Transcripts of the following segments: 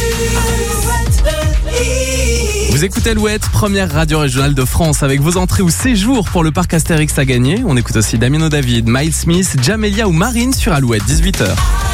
Vous écoutez Alouette, première radio régionale de France, avec vos entrées ou séjours pour le parc Astérix à gagner. On écoute aussi Damien David, Miles Smith, Jamelia ou Marine sur Alouette, 18h.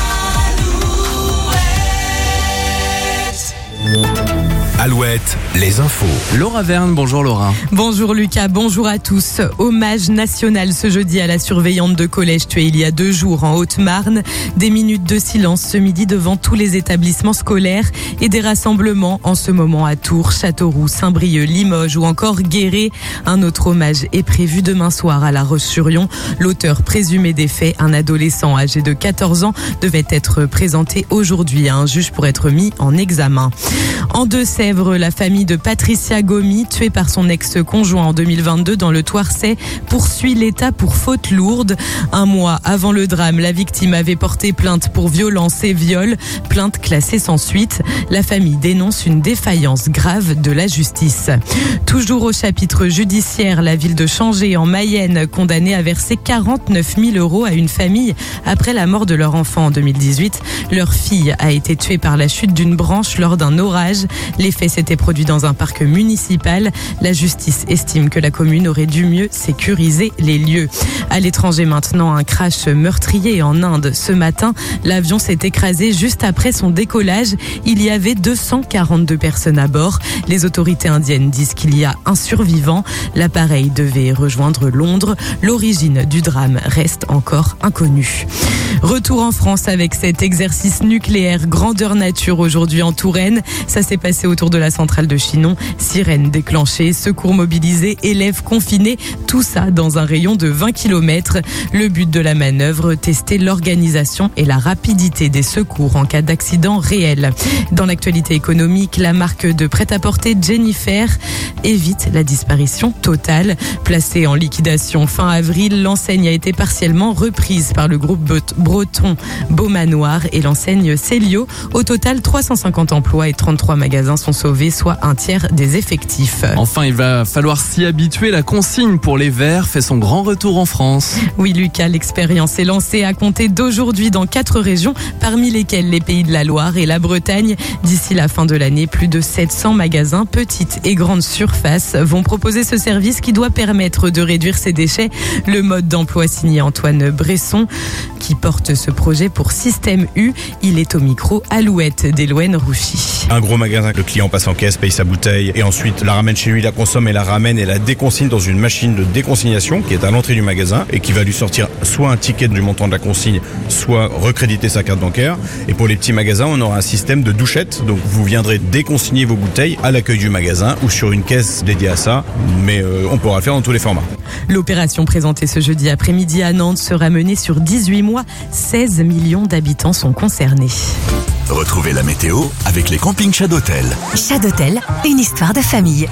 Alouette, les infos. Laura Verne, bonjour Laura. Bonjour Lucas, bonjour à tous. Hommage national ce jeudi à la surveillante de collège tuée il y a 2 jours en Haute-Marne. Des minutes de silence ce midi devant tous les établissements scolaires et des rassemblements en ce moment à Tours, Châteauroux, Saint-Brieuc, Limoges ou encore Guéret. Un autre hommage est prévu demain soir à La Roche-sur-Yon. L'auteur présumé des faits, un adolescent âgé de 14 ans, devait être présenté aujourd'hui à un juge pour être mis en examen. En Deux-Sèvres, la famille de Patricia Gomi, tuée par son ex-conjoint en 2022 dans le Thouarçais, poursuit l'État pour faute lourde. 1 mois avant le drame, la victime avait porté plainte pour violence et viol, plainte classée sans suite. La famille dénonce une défaillance grave de la justice. Toujours au chapitre judiciaire, la ville de Changé en Mayenne, condamnée à verser 49 000 € à une famille après la mort de leur enfant en 2018. Leur fille a été tuée par la chute d'une branche lors d'un orage. Les faits s'étaient produits dans un parc municipal. La justice estime que la commune aurait dû mieux sécuriser les lieux. À l'étranger maintenant, un crash meurtrier en Inde. Ce matin, l'avion s'est écrasé juste après son décollage. Il y avait 242 personnes à bord. Les autorités indiennes disent qu'il y a un survivant. L'appareil devait rejoindre Londres. L'origine du drame reste encore inconnue. Retour en France avec cet exercice nucléaire grandeur nature aujourd'hui en Touraine. Ça s'est passé autour de la centrale de Chinon. Sirènes déclenchées, secours mobilisés, élèves confinés, tout ça dans un rayon de 20 km. Le but de la manœuvre, tester l'organisation et la rapidité des secours en cas d'accident réel. Dans l'actualité économique, la marque de prêt-à-porter Jennifer évite la disparition totale. Placée en liquidation fin avril, l'enseigne a été partiellement reprise par le groupe breton Beaumanoir et l'enseigne Célio. Au total, 350 emplois et 33 magasins sont sauvés, soit un tiers des effectifs. Enfin, il va falloir s'y habituer. La consigne pour les verres fait son grand retour en France. Oui, Lucas, l'expérience est lancée à compter d'aujourd'hui dans 4 régions, parmi lesquelles les Pays de la Loire et la Bretagne. D'ici la fin de l'année, plus de 700 magasins, petites et grandes surfaces, vont proposer ce service qui doit permettre de réduire ces déchets. Le mode d'emploi signé Antoine Bresson, qui porte ce projet pour Système U. Il est au micro Alouette d'Éloine Rouchy. Un gros magasin, le client passe en caisse, paye sa bouteille et ensuite la ramène chez lui, la consomme et la ramène et la déconsigne dans une machine de déconsignation qui est à l'entrée du magasin et qui va lui sortir soit un ticket du montant de la consigne, soit recréditer sa carte bancaire. Et pour les petits magasins, on aura un système de douchette. Donc vous viendrez déconsigner vos bouteilles à l'accueil du magasin ou sur une caisse dédiée à ça. Mais on pourra le faire dans tous les formats. L'opération présentée ce jeudi après-midi à Nantes sera menée sur 18 mois. 16 millions d'habitants sont concernés. Retrouvez la météo avec les campings Chadotel. Chadotel, une histoire de famille.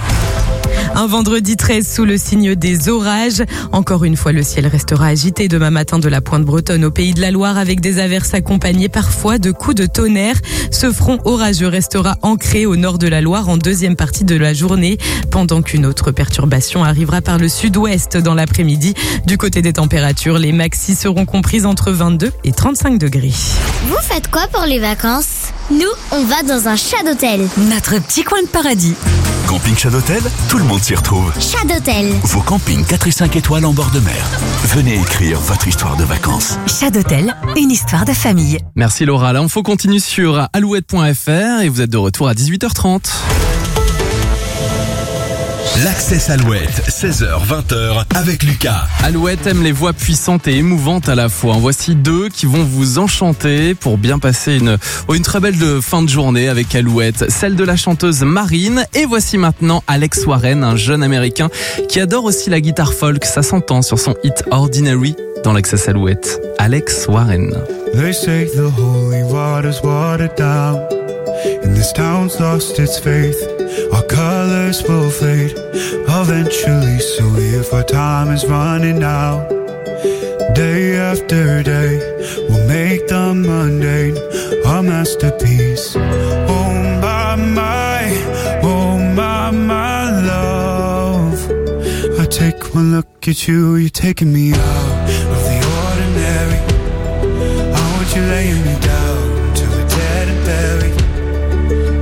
Un vendredi 13 sous le signe des orages. Encore une fois, le ciel restera agité demain matin de la pointe bretonne au Pays de la Loire avec des averses accompagnées parfois de coups de tonnerre. Ce front orageux restera ancré au nord de la Loire en deuxième partie de la journée, pendant qu'une autre perturbation arrivera par le sud-ouest dans l'après-midi. Du côté des températures, les maxis seront comprises entre 22 et 35 degrés. Vous faites quoi pour les vacances ? Nous, on va dans un Chadotel. Notre petit coin de paradis. Camping Chadotel, tout le monde s'y retrouve. Chadotel. Vos campings 4 et 5 étoiles en bord de mer. Venez écrire votre histoire de vacances. Chadotel, une histoire de famille. Merci Laura. L'info continue sur alouette.fr et vous êtes de retour à 18h30. L'Access Alouette, 16h-20h avec Lucas. Alouette aime les voix puissantes et émouvantes à la fois. En voici 2 qui vont vous enchanter pour bien passer une très belle fin de journée avec Alouette. Celle de la chanteuse Marine. Et voici maintenant Alex Warren, un jeune américain qui adore aussi la guitare folk. Ça s'entend sur son hit Ordinary dans l'Access Alouette. Alex Warren. They say the holy water's watered down, and this town's lost its faith. Our colors will fade eventually, so if our time is running out, day after day, we'll make the mundane our masterpiece. Oh my love, I take one look at you, you're taking me out of the ordinary. I want you laying me down till we're dead and buried.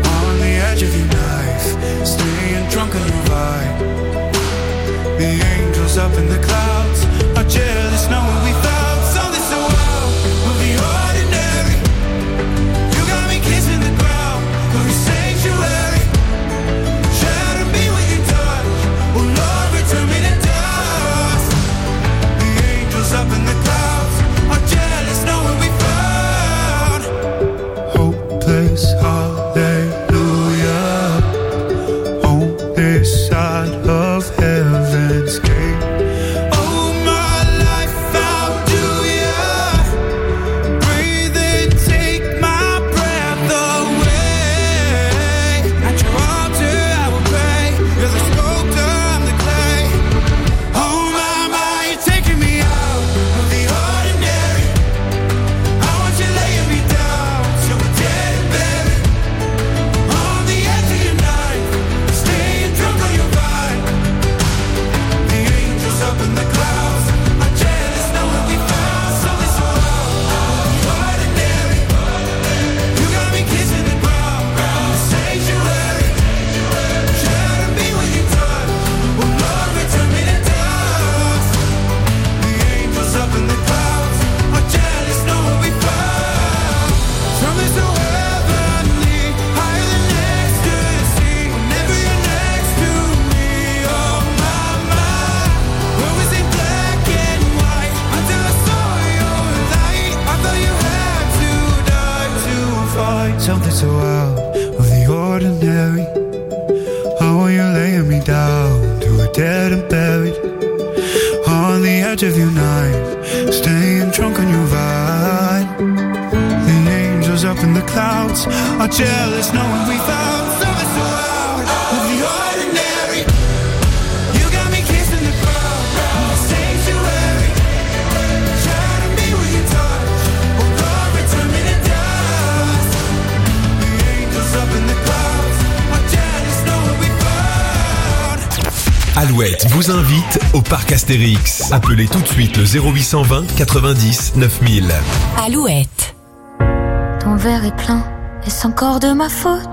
charge of your night, staying drunk on your vibe. The angels up in the clouds are jealous knowing we found something so out of the ordinary. You got me kissing the crowd, sanctuary. Try to be with your touch, oh Lord, return me to dust. The angels up in the clouds are jealous knowing we found. Alouette vous invite au parc Astérix. Appelez tout de suite le 0820 90 9000. Alouette. Ton verre est plein, est-ce encore de ma faute?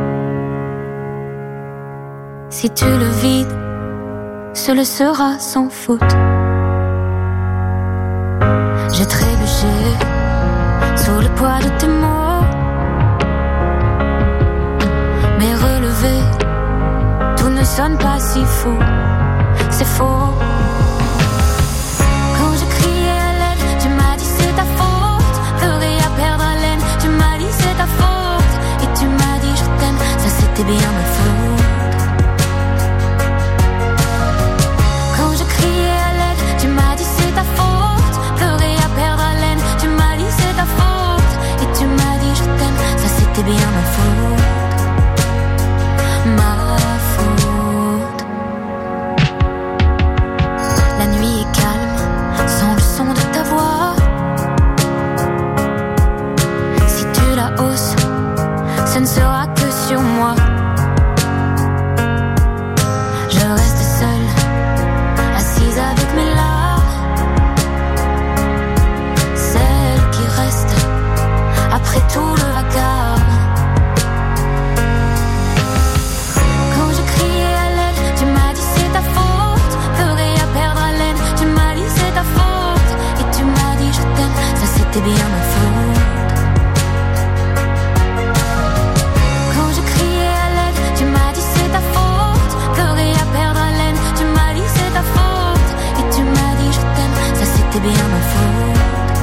Si tu le vides, ce le sera sans faute. J'ai trébuché sous le poids de tes mots, mais relevé, tout ne sonne pas si faux. C'est faux. Quand je criais à l'aide, tu m'as dit c'est ta faute. Pleurer à perdre haleine, tu m'as dit c'est ta faute. Et tu m'as dit je t'aime, ça c'était bien ma faute. Quand je criais à l'aide, tu m'as dit c'est ta faute. Pleurer à perdre haleine, tu m'as dit c'est ta faute. Et tu m'as dit je t'aime, ça c'était bien ma faute. Ma faute. La nuit est calme, sans le son de ta voix. Si tu la hausses, ce ne sera que sur moi. Je reste seule, assise avec mes larmes. Celle qui reste après tout le vacarme. Quand je criais à l'aide, tu m'as dit c'est ta faute. Pleurer à perdre haleine, tu m'as dit c'est ta faute. Et tu m'as dit je t'aime, ça c'était bien ma faute. Quand je criais à l'aide, tu m'as dit c'est ta faute. Pleurer à perdre haleine, tu m'as dit c'est ta faute. Et tu m'as dit je t'aime, ça c'était bien ma faute.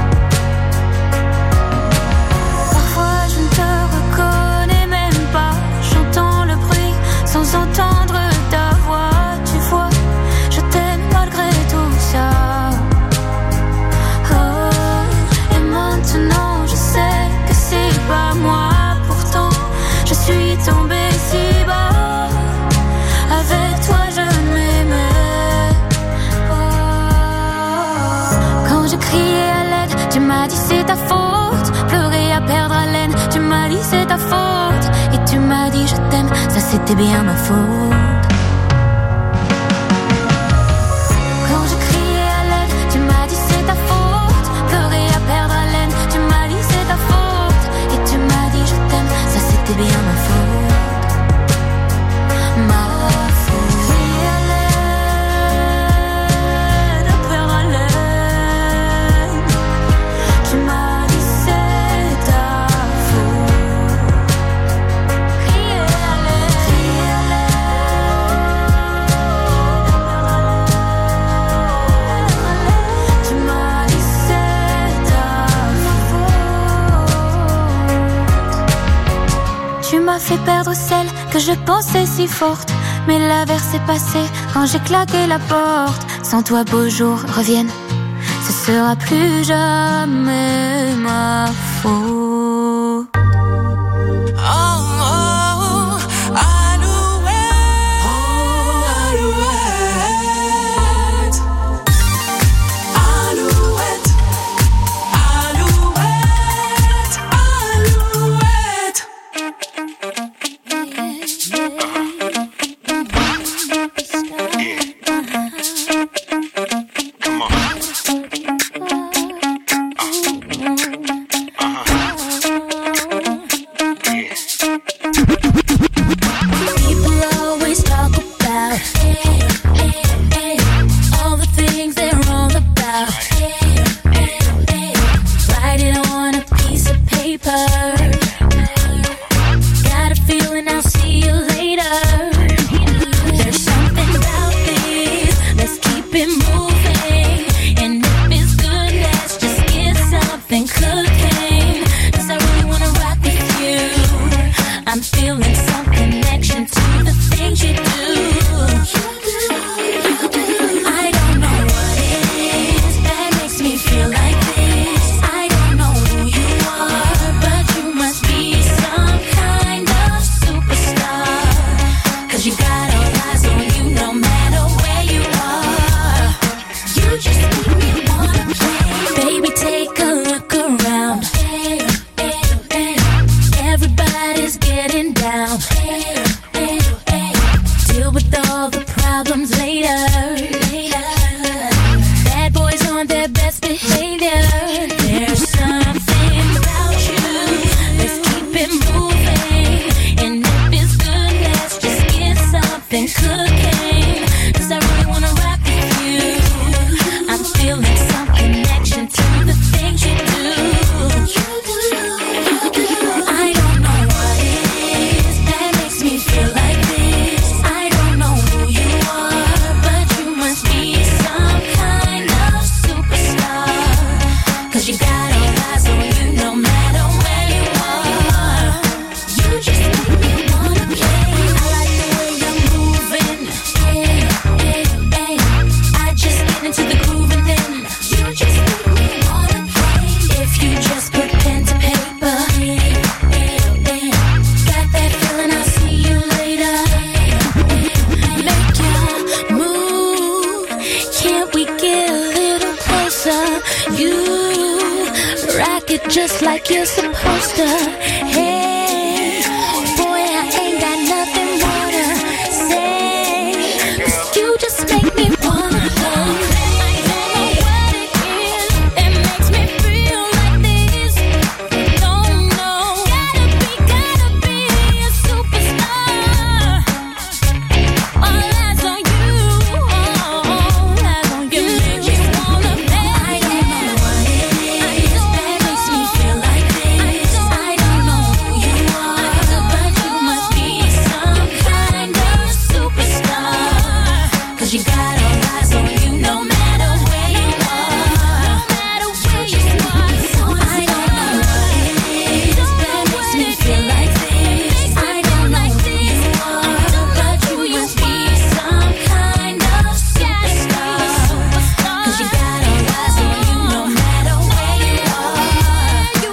Parfois je ne te reconnais même pas. J'entends le bruit sans entendre ta voix. Tu vois, je t'aime malgré tout ça. Oh, et maintenant je sais que c'est pas moi. Pourtant je suis tombée si bas. Avec toi je m'aimais. Oh. Quand je criais à l'aide, tu m'as dit c'est ta faute. Pleurer à perdre haleine, tu m'as dit c'est ta faute. Et tu m'as dit je t'aime, ça c'était bien ma faute. Quand je criais à l'aide, tu m'as dit c'est ta faute. Pleurer à perdre haleine, tu m'as dit c'est ta faute. Et tu m'as dit je t'aime, ça c'était bien ma faute. Ma faute. Crier à l'aide, à perdre haleine, tu m'as dit c'est ta faute. Crier à l'aide, tu m'as dit c'est ta faute. Tu m'as fait perdre celle que je pensais si forte. Mais l'averse est passée quand j'ai claqué la porte. Sans toi beaux jours reviennent, ce sera plus jamais ma faute. I don't know what it is. Deal with all the problems later. Bad boys on their best behavior. There's something about you. Let's keep it moving. And if it's good, let's just get something cooking. 'Cause I really wanna rock with you. I'm feeling some connection to the things you do. I don't know what it is that makes me feel like this. I don't know who you are, but you must be some kind of superstar. 'Cause you got all eyes on you no matter where you are. You just make me wanna play. I like the way you're moving. I just get into the groove and then you just make me wanna play. If you just put pen to paper, got that feeling, I'll see you later. Make your move. Can't we get a little closer? You rock it just like you're supposed to. Hey, boy, I ain't got nothing more to say. 'Cause you just make me wanna play. I don't know what it is that makes me feel like this. Don't know. Gotta be a superstar. All eyes on you. All eyes on you. Make me wanna play. I don't know what it is that makes me feel like this. I don't know who you are, but you must be some kind of superstar. 'Cause you got all eyes on you no matter where you are. No matter where you are. So I don't know what it is that makes me feel like this. I don't know who you are, but you must be some kind of superstar. 'Cause you got all eyes on you no matter where you are.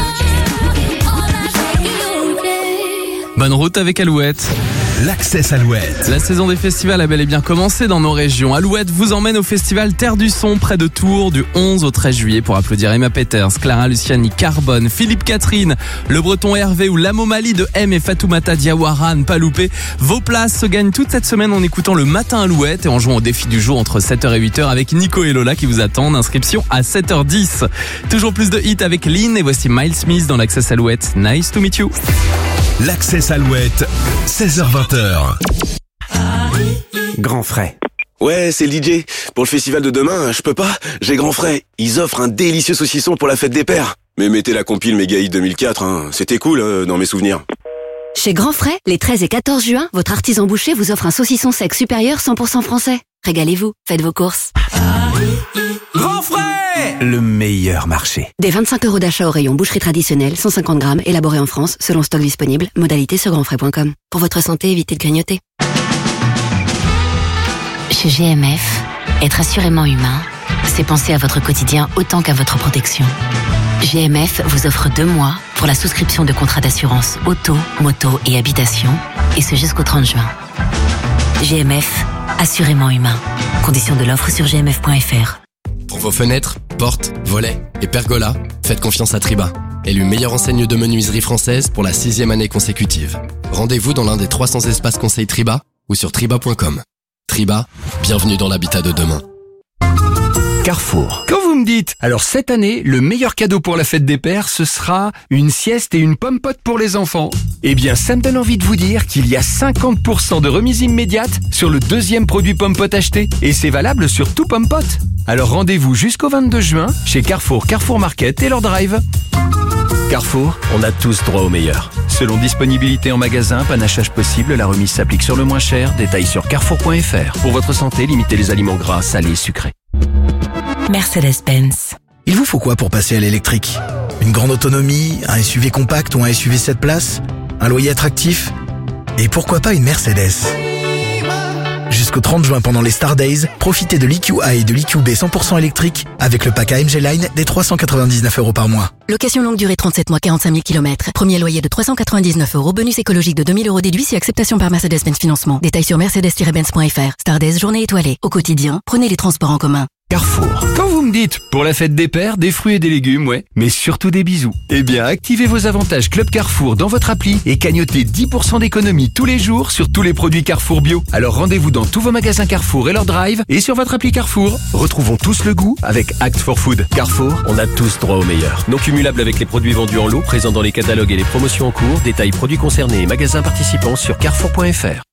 All eyes on you, babe. Bonne route avec Alouette. L'Access Alouette. La saison des festivals a bel et bien commencé dans nos régions. Alouette vous emmène au festival Terre du Son près de Tours du 11 au 13 juillet pour applaudir Emma Peters, Clara Luciani, Carbone, Philippe Catherine, le Breton Hervé ou l'Amomali de M et Fatoumata Diawara, ne pas louper. Vos places se gagnent toute cette semaine en écoutant le Matin Alouette et en jouant au défi du jour entre 7h et 8h avec Nico et Lola qui vous attendent. Inscription à 7h10. Toujours plus de hits avec Lynn et voici Miles Smith dans l'Access Alouette. Nice to meet you. L'Access Alouette, 16h-20h. Grand frais. Ouais, c'est le DJ. Pour le festival de demain, je peux pas. J'ai grand frais. Ils offrent un délicieux saucisson pour la fête des pères. Mais mettez la compile Méga Hit 2004, hein. C'était cool dans mes souvenirs. Chez Grand Frais, les 13 et 14 juin, votre artisan boucher vous offre un saucisson sec supérieur 100% français. Régalez-vous, faites vos courses. Grand frais! Le meilleur marché. Des 25 € d'achat au rayon boucherie traditionnelle, 150 grammes, élaboré en France, selon stock disponible, modalité sur grandfrais.com. Pour votre santé, évitez de grignoter. Chez GMF, être assurément humain, c'est penser à votre quotidien autant qu'à votre protection. GMF vous offre 2 mois pour la souscription de contrats d'assurance auto, moto et habitation, et ce jusqu'au 30 juin. GMF, assurément humain. Conditions de l'offre sur gmf.fr. Pour vos fenêtres, portes, volets et pergolas, faites confiance à Triba. Élu meilleure enseigne de menuiserie française pour la 6e année consécutive. Rendez-vous dans l'un des 300 espaces conseils Triba ou sur triba.com. Triba, bienvenue dans l'habitat de demain. Carrefour. Quand vous me dites, alors cette année, le meilleur cadeau pour la fête des pères, ce sera une sieste et une pomme-pote pour les enfants. Eh bien, ça me donne envie de vous dire qu'il y a 50% de remise immédiate sur le 2e produit pomme-pote acheté. Et c'est valable sur tout pomme-pote. Alors rendez-vous jusqu'au 22 juin chez Carrefour, Carrefour Market et leur drive. Carrefour, on a tous droit au meilleur. Selon disponibilité en magasin, panachage possible, la remise s'applique sur le moins cher. Détails sur carrefour.fr. Pour votre santé, limitez les aliments gras, salés et sucrés. Mercedes-Benz. Il vous faut quoi pour passer à l'électrique? Une grande autonomie, un SUV compact ou un SUV 7 places? Un loyer attractif? Et pourquoi pas une Mercedes? Jusqu'au 30 juin pendant les Star Days, profitez de l'EQA et de l'EQB 100% électrique avec le pack AMG Line des 399 € par mois. Location longue durée 37 mois, 45 000 km. Premier loyer de 399 €. Bonus écologique de 2000 € déduit si acceptation par Mercedes-Benz Financement. Détails sur mercedes-benz.fr. Star Days, journée étoilée. Au quotidien, prenez les transports en commun. Carrefour. Quand vous me dites, pour la fête des pères, des fruits et des légumes, ouais, mais surtout des bisous. Eh bien, activez vos avantages Club Carrefour dans votre appli et cagnotez 10% d'économie tous les jours sur tous les produits Carrefour Bio. Alors rendez-vous dans tous vos magasins Carrefour et leur drive et sur votre appli Carrefour. Retrouvons tous le goût avec Act for Food. Carrefour, on a tous droit au meilleur. Non cumulable avec les produits vendus en lot, présents dans les catalogues et les promotions en cours. Détails produits concernés et magasins participants sur carrefour.fr.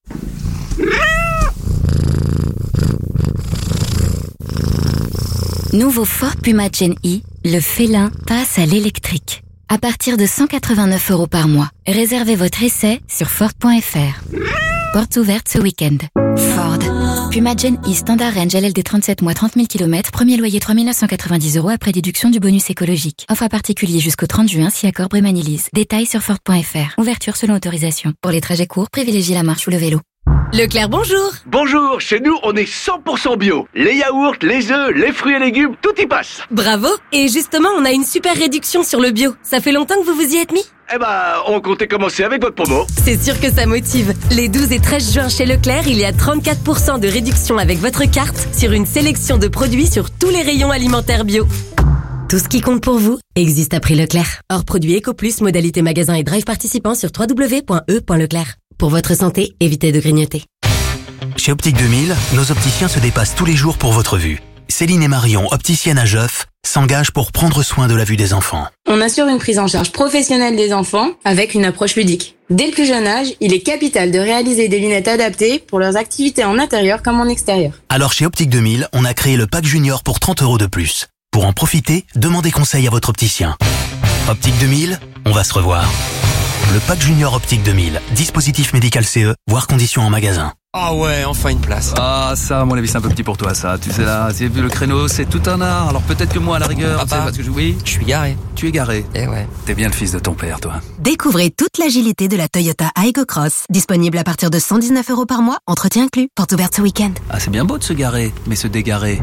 Nouveau Ford Puma Gen E, le félin passe à l'électrique. À partir de 189 € par mois. Réservez votre essai sur Ford.fr. Portes ouvertes ce week-end. Ford. Puma Gen E Standard Range LLD 37 mois 30 000 km. Premier loyer 3 990 € après déduction du bonus écologique. Offre à particulier jusqu'au 30 juin si accord Brémanilise. Détails sur Ford.fr. Ouverture selon autorisation. Pour les trajets courts, privilégiez la marche ou le vélo. Leclerc, bonjour. Bonjour, chez nous on est 100% bio. Les yaourts, les œufs, les fruits et légumes, tout y passe. Bravo. Et justement, on a une super réduction sur le bio. Ça fait longtemps que vous vous y êtes mis ? Eh ben, on comptait commencer avec votre promo. C'est sûr que ça motive. Les 12 et 13 juin chez Leclerc, il y a 34% de réduction avec votre carte sur une sélection de produits sur tous les rayons alimentaires bio. Tout ce qui compte pour vous existe à prix Leclerc. Hors produit EcoPlus, modalité magasin et drive participant sur www.e.leclerc. Pour votre santé, évitez de grignoter. Chez Optique 2000, nos opticiens se dépassent tous les jours pour votre vue. Céline et Marion, opticiennes à Geoff, s'engagent pour prendre soin de la vue des enfants. On assure une prise en charge professionnelle des enfants avec une approche ludique. Dès le plus jeune âge, il est capital de réaliser des lunettes adaptées pour leurs activités en intérieur comme en extérieur. Alors chez Optique 2000, on a créé le pack junior pour 30 € de plus. Pour en profiter, demandez conseil à votre opticien. Optique 2000, on va se revoir. Le pack junior Optique 2000, dispositif médical CE, voire conditions en magasin. Ah ouais, enfin une place. Ah ça, à mon avis, c'est un peu petit pour toi ça. Tu sais là, c'est vu le créneau, c'est tout un art. Alors peut-être que moi à la rigueur, Papa, parce que je suis garé. Tu es garé. Eh ouais. T'es bien le fils de ton père, toi. Découvrez toute l'agilité de la Toyota Aygo Cross. Disponible à partir de 119 € par mois, entretien inclus. Porte ouverte ce week-end. Ah c'est bien beau de se garer, mais se dégarer.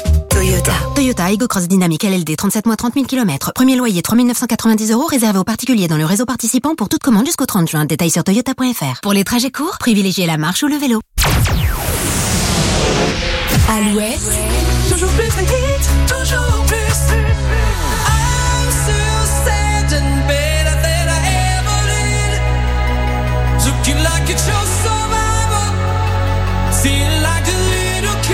Toyota Aygo Cross Dynamique LLD 37 mois 30 000 km. Premier loyer 3 990 € réservé aux particuliers dans le réseau participant pour toute commande jusqu'au 30 juin. Détails sur toyota.fr. Pour les trajets courts, privilégiez la marche ou le vélo. Alouette. Toujours plus vite, toujours plus. I'm so sad and better than I ever did. Looking like it's your survival. Feeling like a little kid.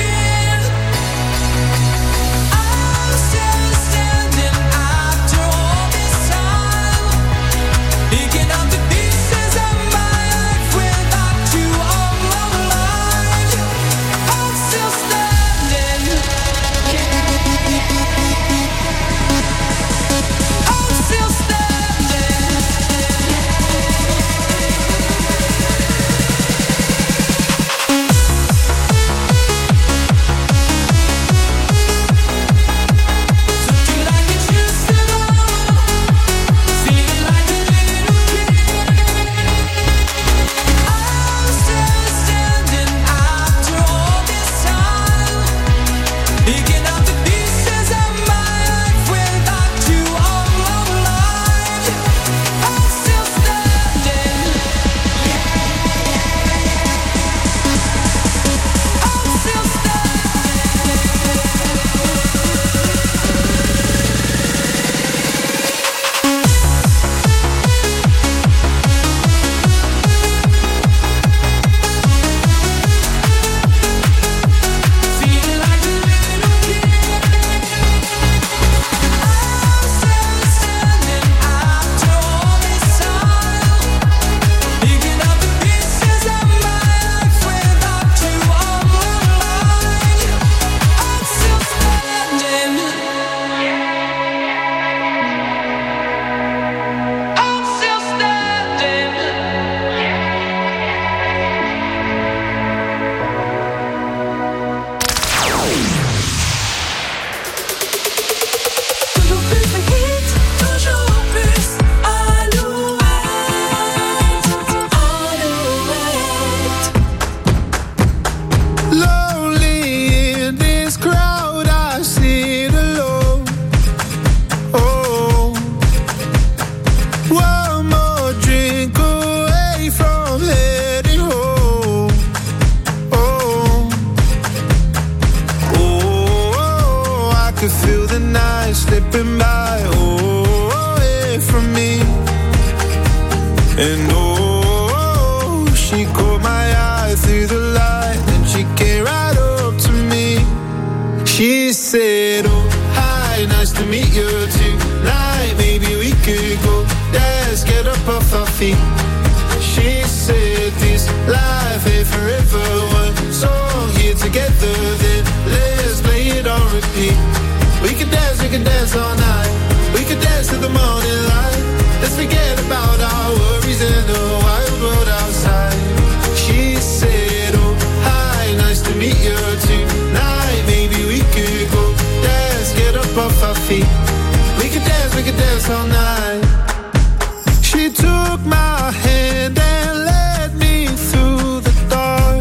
feet. She said this life ain't forever. One song here together, then let's play it on repeat. We could dance all night. We could dance to the morning light. Let's forget about our worries and the wild world outside. She said, oh, hi, nice to meet you tonight. Maybe we could go dance, get up off our feet. We could dance all night. She took my hand and led me through the dark.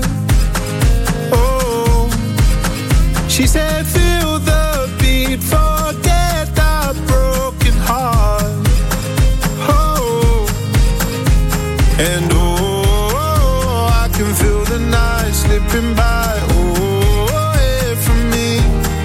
Oh, she said, feel the beat, forget the broken heart. Oh, and oh, I can feel the night slipping by. Oh, away from me.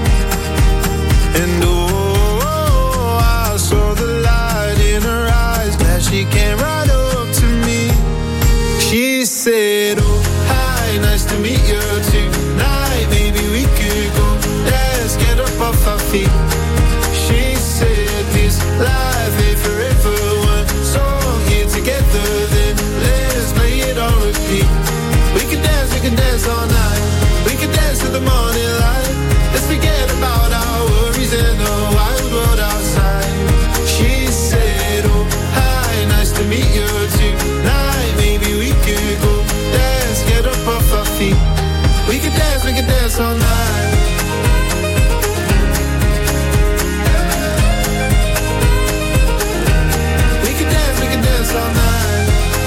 And oh, I saw the light in her eyes. Glad she came right up to me. She said, oh, hi, nice to meet you tonight. Maybe we could go dance, get up off our feet. She said this life ain't forever. One song here together, then let's play it on repeat. We can dance all night. We can dance to the morning light. Let's forget about our worries and the wild world outside. She said, oh, hi, nice to meet you tonight. Maybe we could go dance, get up off our feet. We can dance all night. We can dance all night.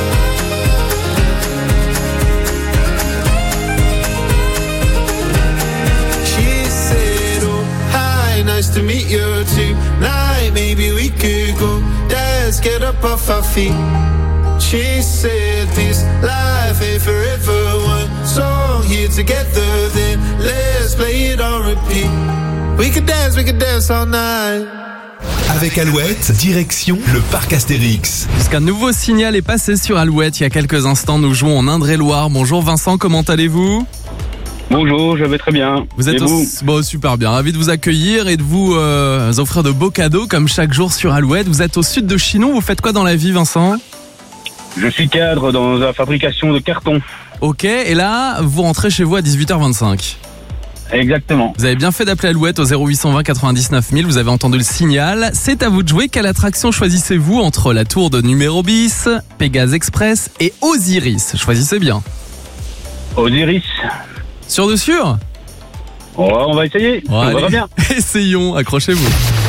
She said, oh, hi, nice to meet you tonight. Maybe we could go dance, get up off our feet. She said this life ain't forever. One song here together, then let's play it on repeat. We could dance all night. Avec Alouette, direction le parc Astérix. Puisqu'un nouveau signal est passé sur Alouette il y a quelques instants, nous jouons en Indre-et-Loire. Bonjour Vincent, comment allez-vous ? Bonjour, je vais très bien. Vous êtes super bien, ravi de vous accueillir et de vous offrir de beaux cadeaux comme chaque jour sur Alouette. Vous êtes au sud de Chinon, vous faites quoi dans la vie Vincent ? Je suis cadre dans la fabrication de carton. Ok, et là, vous rentrez chez vous à 18h25. Exactement. Vous avez bien fait d'appeler Alouette au 0820 99 000, vous avez entendu le signal. C'est à vous de jouer. Quelle attraction choisissez-vous entre la tour de numéro bis, Pégase Express et Osiris ? Choisissez bien. Osiris. Sûr de sûr ? Ouais, on va essayer. Ouais, on verra bien. Essayons, accrochez-vous.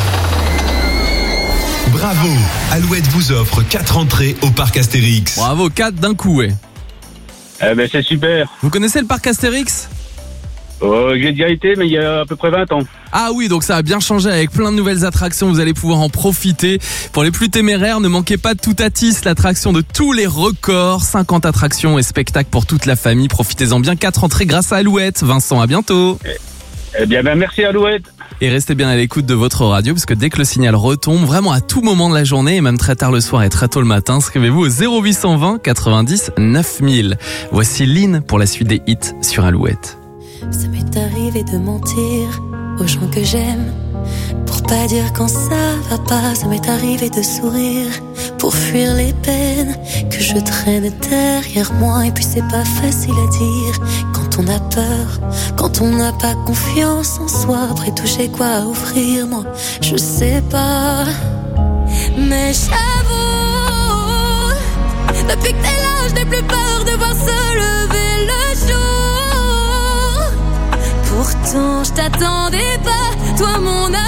Bravo, Alouette vous offre 4 entrées au parc Astérix. Bravo, 4 d'un coup, ouais. Eh ben c'est super. Vous connaissez le parc Astérix ? J'ai déjà été, mais il y a à peu près 20 ans. Ah oui, donc ça a bien changé avec plein de nouvelles attractions, vous allez pouvoir en profiter. Pour les plus téméraires, ne manquez pas Toutatis, l'attraction de tous les records. 50 attractions et spectacles pour toute la famille, profitez-en bien. 4 entrées grâce à Alouette. Vincent, à bientôt. Eh bien, merci Alouette. Et restez bien à l'écoute de votre radio, parce que dès que le signal retombe, vraiment à tout moment de la journée, et même très tard le soir et très tôt le matin, inscrivez-vous au 0820 90 9000. Voici Lynn pour la suite des hits sur Alouette. Ça m'est arrivé de mentir aux gens que j'aime pour pas dire quand ça va pas. Ça m'est arrivé de sourire pour fuir les peines que je traîne derrière moi. Et puis c'est pas facile à dire quand on a peur, quand on n'a pas confiance en soi. Après tout j'ai quoi à offrir, moi je sais pas. Mais j'avoue, depuis que t'es là je n'ai plus peur de voir se lever le jour. Pourtant je t'attendais pas, toi mon amour.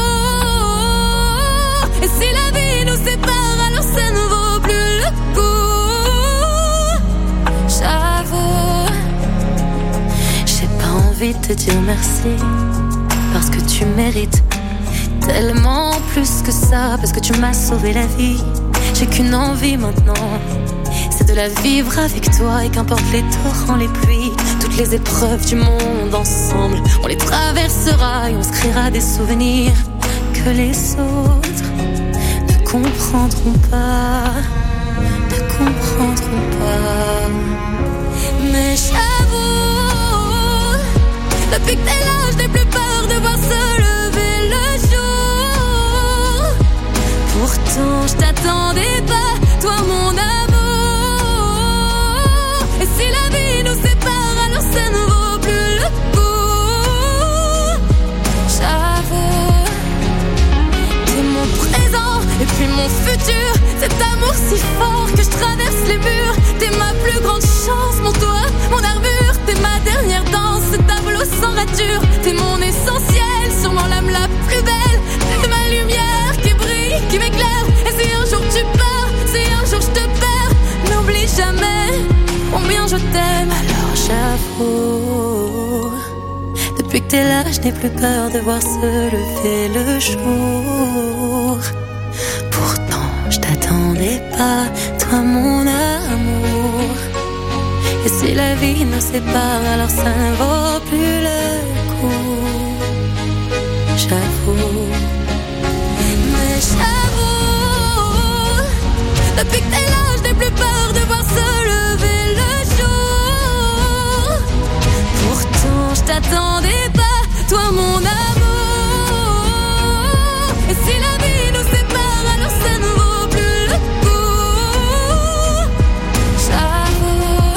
Et si la vie nous sépare, alors ça ne vaut plus le coup. J'avoue, j'ai pas envie de te dire merci, parce que tu mérites tellement plus que ça. Parce que tu m'as sauvé la vie, j'ai qu'une envie maintenant, c'est de la vivre avec toi. Et qu'importe les torrents, les pluies, toutes les épreuves du monde, ensemble on les traversera et on se créera des souvenirs que les autres ne comprendront pas, ne comprendront pas. Mais j'avoue, depuis que t'es là je n'ai plus peur de voir se lever le jour. Pourtant je t'attendais pas, toi mon amour. l'amour si fort que je traverse les murs. T'es ma plus grande chance, mon toit, mon armure. T'es ma dernière danse, ce tableau sans rature. T'es mon essentiel, sûrement l'âme la plus belle. T'es ma lumière qui brille, qui m'éclaire. Et si un jour tu pars, si un jour je te perds, n'oublie jamais combien je t'aime. Alors j'avoue, depuis que t'es là, je n'ai plus peur de voir se lever le jour. Pourtant, je t'attendais pas, toi mon amour. Et si la vie nous sépare, alors ça ne vaut plus le coup. J'avoue, mais j'avoue, depuis que t'es là, je n'ai plus peur de voir se lever le jour. Pourtant, je t'attendais pas, toi mon amour. Et si la vie nous sépare, alors ça ne vaut plus le coup. J'avoue.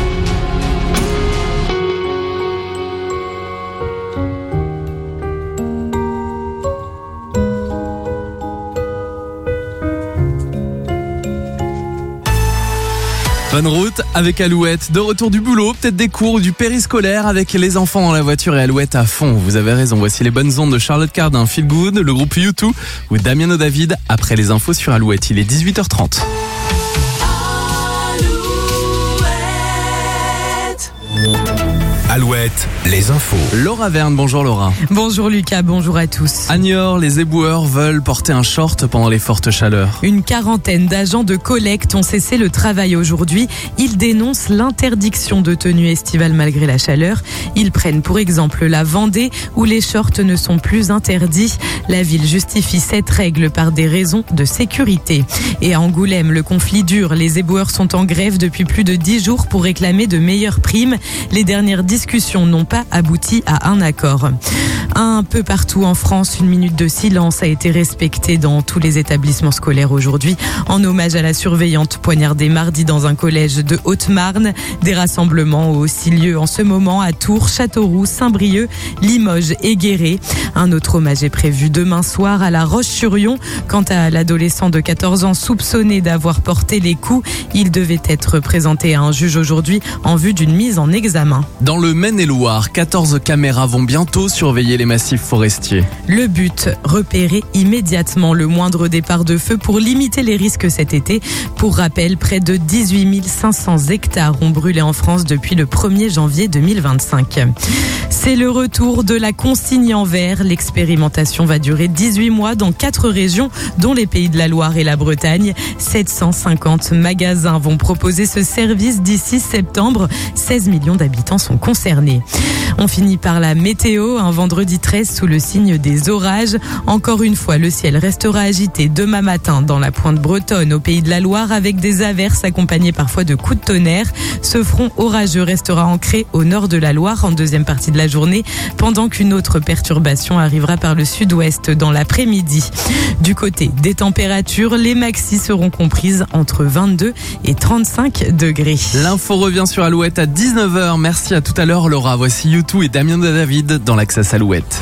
Bonne route avec Alouette. De retour du boulot, peut-être des cours ou du périscolaire avec les enfants dans la voiture et Alouette à fond. Vous avez raison, voici les bonnes ondes de Charlotte Cardin, Feel Good, le groupe U2 ou Damien David après les infos sur Alouette. Il est 18h30. Alouette, les infos. Laura Verne, bonjour Laura. Bonjour Lucas, bonjour à tous. À Niort, les éboueurs veulent porter un short pendant les fortes chaleurs. Une quarantaine d'agents de collecte ont cessé le travail aujourd'hui. Ils dénoncent l'interdiction de tenue estivale malgré la chaleur. Ils prennent pour exemple la Vendée où les shorts ne sont plus interdits. La ville justifie cette règle par des raisons de sécurité. Et à Angoulême, le conflit dure. Les éboueurs sont en grève depuis plus de 10 jours pour réclamer de meilleures primes. Les dernières discussions n'ont pas abouti à un accord. Un peu partout en France, une minute de silence a été respectée dans tous les établissements scolaires aujourd'hui en hommage à la surveillante poignardée mardi dans un collège de Haute-Marne. Des rassemblements ont aussi lieu en ce moment à Tours, Châteauroux, Saint-Brieuc, Limoges et Guéret. Un autre hommage est prévu demain soir à La Roche-sur-Yon. Quant à l'adolescent de 14 ans soupçonné d'avoir porté les coups, il devait être présenté à un juge aujourd'hui en vue d'une mise en examen. Dans le Maine-et-Loire, 14 caméras vont bientôt surveiller les massifs forestiers. Le but, repérer immédiatement le moindre départ de feu pour limiter les risques cet été. Pour rappel, près de 18 500 hectares ont brûlé en France depuis le 1er janvier 2025. C'est le retour de la consigne en verre. L'expérimentation va durer 18 mois dans 4 régions, dont les Pays de la Loire et la Bretagne. 750 magasins vont proposer ce service d'ici septembre. 16 millions d'habitants sont concernés. On finit par la météo. Un vendredi 13 sous le signe des orages. Encore une fois, le ciel restera agité demain matin dans la pointe bretonne au Pays de la Loire avec des averses accompagnées parfois de coups de tonnerre. Ce front orageux restera ancré au nord de la Loire en deuxième partie de la journée pendant qu'une autre perturbation arrivera par le sud-ouest dans l'après-midi. Du côté des températures, les maxis seront comprises entre 22 et 35 degrés. L'info revient sur Alouette à 19h. Merci à tout à l'heure Laura. Voici U2 et Damien David dans l'Access Alouette.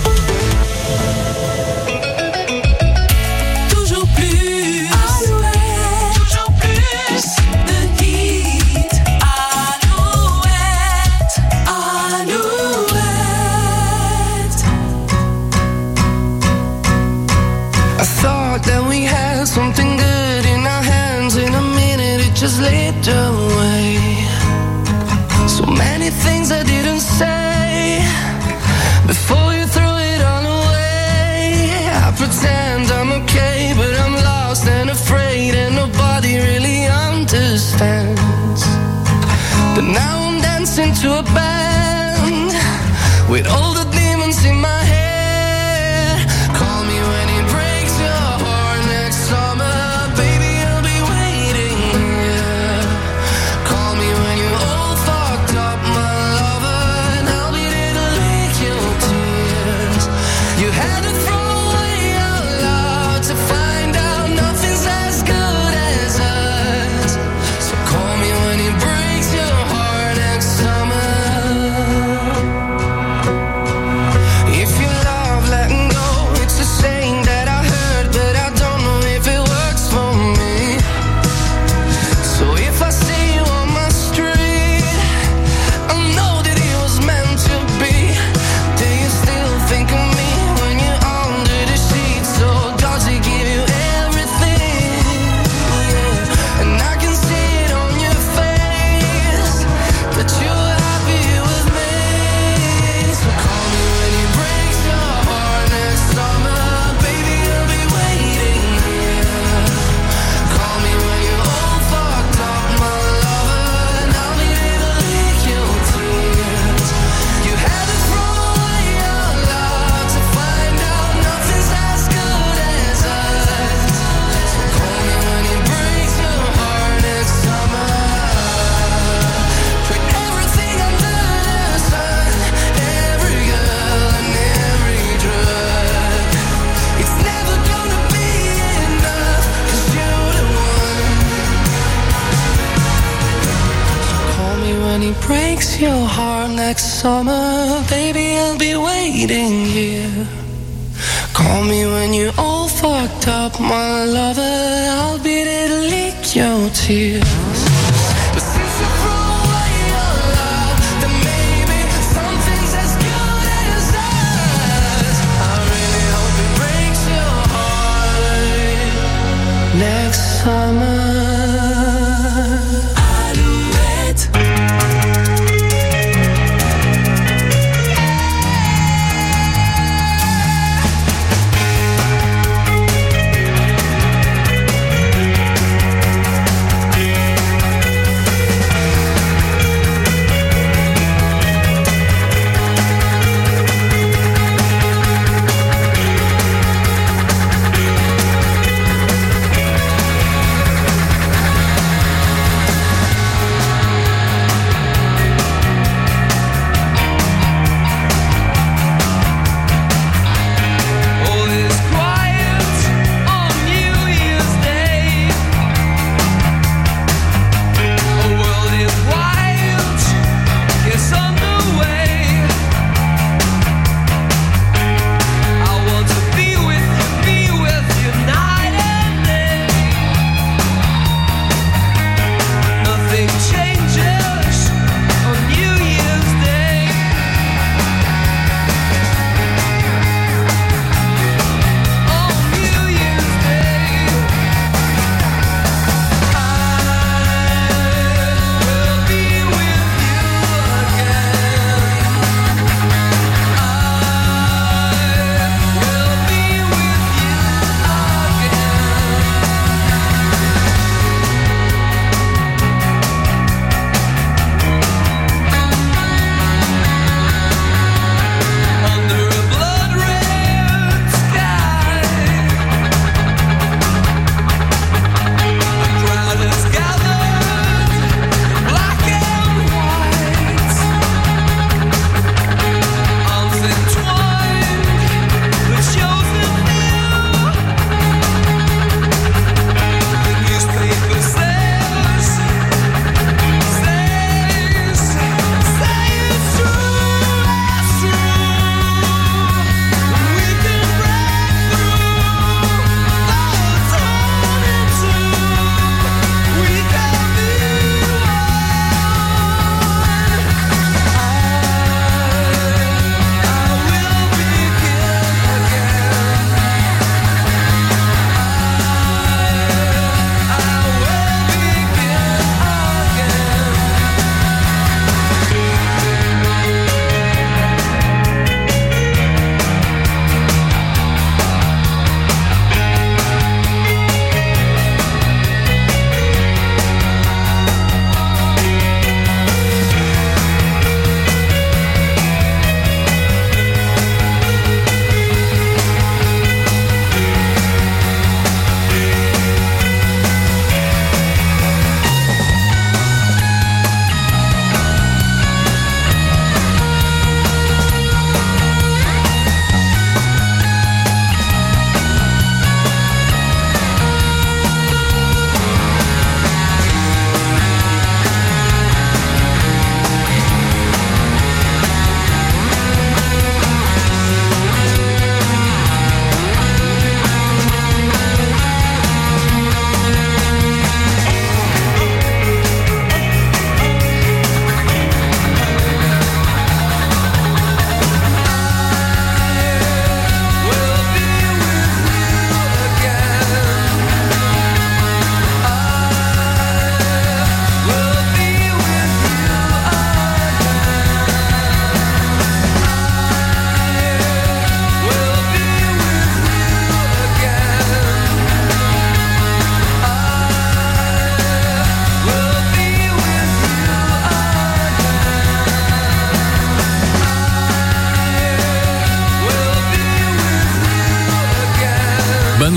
Something good in our hands, in a minute it just slipped away. So many things I didn't say before you threw it all away. I pretend I'm okay, but I'm lost and afraid, and nobody really understands. But now I'm dancing to a band with all the demons in my head. Call me when it breaks your heart next summer, baby, I'll be waiting, yeah. Call me when you're all fucked up, my lover, and I'll be there to lick your tears. You had to throw away our love to find out nothing's as good as us. So call me when it breaks your heart next summer. he breaks your heart next summer, baby, I'll be waiting here. Call me when you're all fucked up, my lover, I'll be there to lick your tears. But since you threw away your love, then maybe something's as good as us. I really hope it breaks your heart next summer.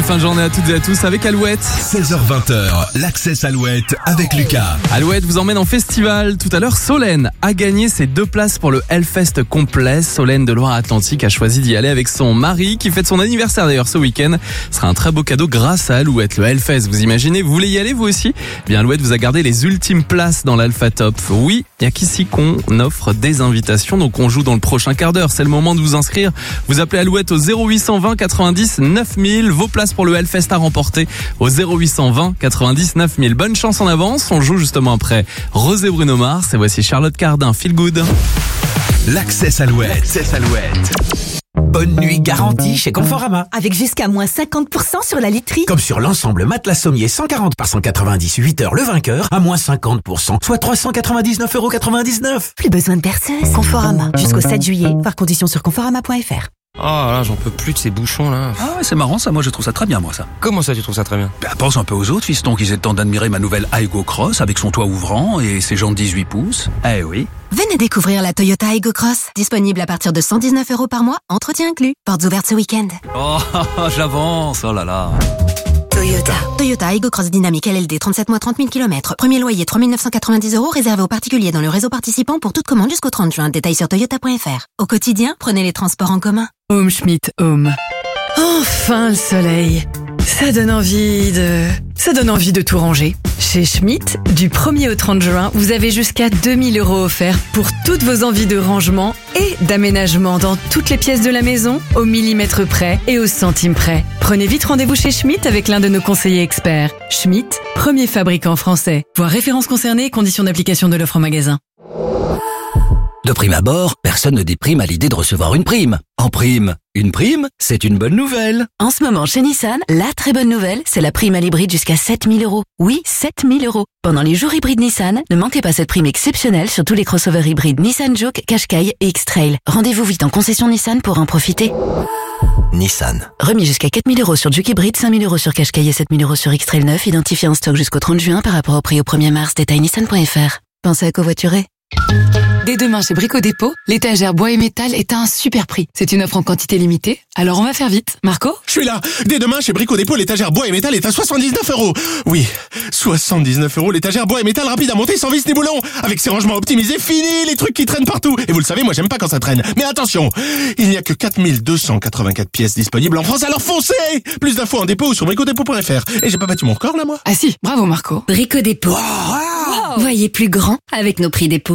bonne fin de journée à toutes et à tous avec Alouette. 16h20, l'Access Alouette avec Lucas. Alouette vous emmène en festival. Tout à l'heure, Solène a gagné ses 2 places pour le Hellfest complet. Solène de Loire-Atlantique a choisi d'y aller avec son mari qui fête son anniversaire d'ailleurs ce week-end. Ce sera un très beau cadeau grâce à Alouette. Le Hellfest, vous imaginez, vous voulez y aller vous aussi? Bien, Alouette vous a gardé les ultimes places dans l'Alpha Top. Oui, il n'y a qu'ici qu'on offre des invitations. Donc on joue dans le prochain quart d'heure. C'est le moment de vous inscrire. Vous appelez Alouette au 0820 90 9000. Vos places pour le Hellfest à remporter au 0820 90 9000. Bonne chance en avance. On joue justement après Rose et Bruno Mars. Et voici Charlotte Cardin, Feel Good. L'Access Alouette. Bonne nuit garantie chez Conforama. Avec jusqu'à moins 50% sur la literie. Comme sur l'ensemble matelas sommier 140 par 190 8 heures le vainqueur à moins 50%, soit 399,99 €. Plus besoin de perceuse. Conforama. Jusqu'au 7 juillet. Voir conditions sur conforama.fr. Ah là, j'en peux plus de ces bouchons là. Ah ouais, c'est marrant ça, moi je trouve ça très bien moi ça. Comment ça tu trouves ça très bien? Pense un peu aux autres fistons qui aient le temps d'admirer ma nouvelle Aygo Cross avec son toit ouvrant et ses jantes 18 pouces. Eh oui. Venez découvrir la Toyota Aygo Cross. Disponible à partir de 119 € par mois, entretien inclus. Portes ouvertes ce week-end. Oh, j'avance, oh là là. Toyota Aygo Cross Dynamique LLD 37 mois 30 000 km. Premier loyer 3 990 € réservé aux particuliers dans le réseau participant pour toute commande jusqu'au 30 juin. Détails sur toyota.fr. Au quotidien, prenez les transports en commun. Home Schmidt Home. Enfin le soleil. Ça donne envie de tout ranger. Chez Schmidt, du 1er au 30 juin, vous avez jusqu'à 2000 € offerts pour toutes vos envies de rangement et d'aménagement dans toutes les pièces de la maison, au millimètre près et au centime près. Prenez vite rendez-vous chez Schmidt avec l'un de nos conseillers experts. Schmidt, premier fabricant français. Voir références concernées et conditions d'application de l'offre en magasin. De prime abord, personne ne déprime à l'idée de recevoir une prime. En prime, une prime, c'est une bonne nouvelle. En ce moment, chez Nissan, la très bonne nouvelle, c'est la prime à l'hybride jusqu'à 7000 €. Oui, 7000 €. Pendant les jours hybrides Nissan, ne manquez pas cette prime exceptionnelle sur tous les crossovers hybrides Nissan Juke, Qashqai et X-Trail. Rendez-vous vite en concession Nissan pour en profiter. Nissan. Remis jusqu'à 4000 € sur Juke hybride, 5000 € sur Qashqai et 7000 € sur X-Trail 9, identifié en stock jusqu'au 30 juin par rapport au prix au 1er mars. Détail nissan.fr. Pensez à covoiturer. Dès demain chez Brico Dépôt, l'étagère bois et métal est à un super prix. C'est une offre en quantité limitée, alors on va faire vite. Marco? Je suis là. Dès demain chez Brico Dépôt, l'étagère bois et métal est à 79 €. Oui, 79 € l'étagère bois et métal rapide à monter sans vis ni boulon. Avec ses rangements optimisés, fini les trucs qui traînent partout. Et vous le savez, moi j'aime pas quand ça traîne. Mais attention, il n'y a que 4284 pièces disponibles en France, alors foncez! Plus d'infos en dépôt ou sur bricodépôt.fr. Et j'ai pas battu mon record là, moi? Ah si, bravo Marco. Brico Dépôt. Voyez plus grand avec nos prix dépôt.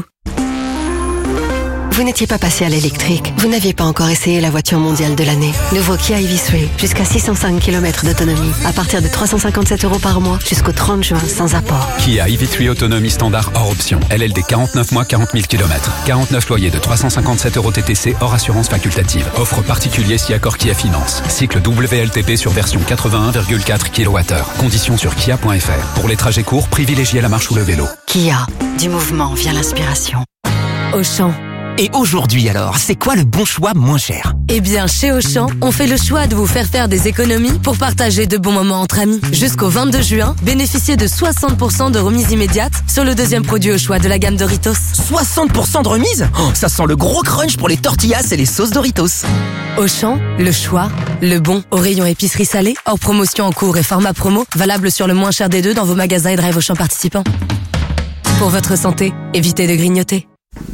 Vous n'étiez pas passé à l'électrique. Vous n'aviez pas encore essayé la voiture mondiale de l'année. Nouveau Kia EV3, jusqu'à 605 km d'autonomie. À partir de 357 € par mois, jusqu'au 30 juin, sans apport. Kia EV3 autonomie standard hors option. LLD 49 mois, 40 000 km. 49 loyers de 357 € TTC hors assurance facultative. Offre particulier si accord Kia Finance. Cycle WLTP sur version 81,4 kWh. Conditions sur kia.fr. Pour les trajets courts, privilégiez la marche ou le vélo. Kia, du mouvement vient l'inspiration. Auchan. Et aujourd'hui alors, c'est quoi le bon choix moins cher? Eh bien, chez Auchan, on fait le choix de vous faire des économies pour partager de bons moments entre amis. Jusqu'au 22 juin, bénéficiez de 60% de remise immédiate sur le deuxième produit au choix de la gamme Doritos. 60% de remise? Oh, ça sent le gros crunch pour les tortillas et les sauces Doritos. Auchan, le choix, le bon. Au rayon épicerie salée, hors promotion en cours et format promo, valable sur le moins cher des deux dans vos magasins et drive Auchan participants. Pour votre santé, évitez de grignoter.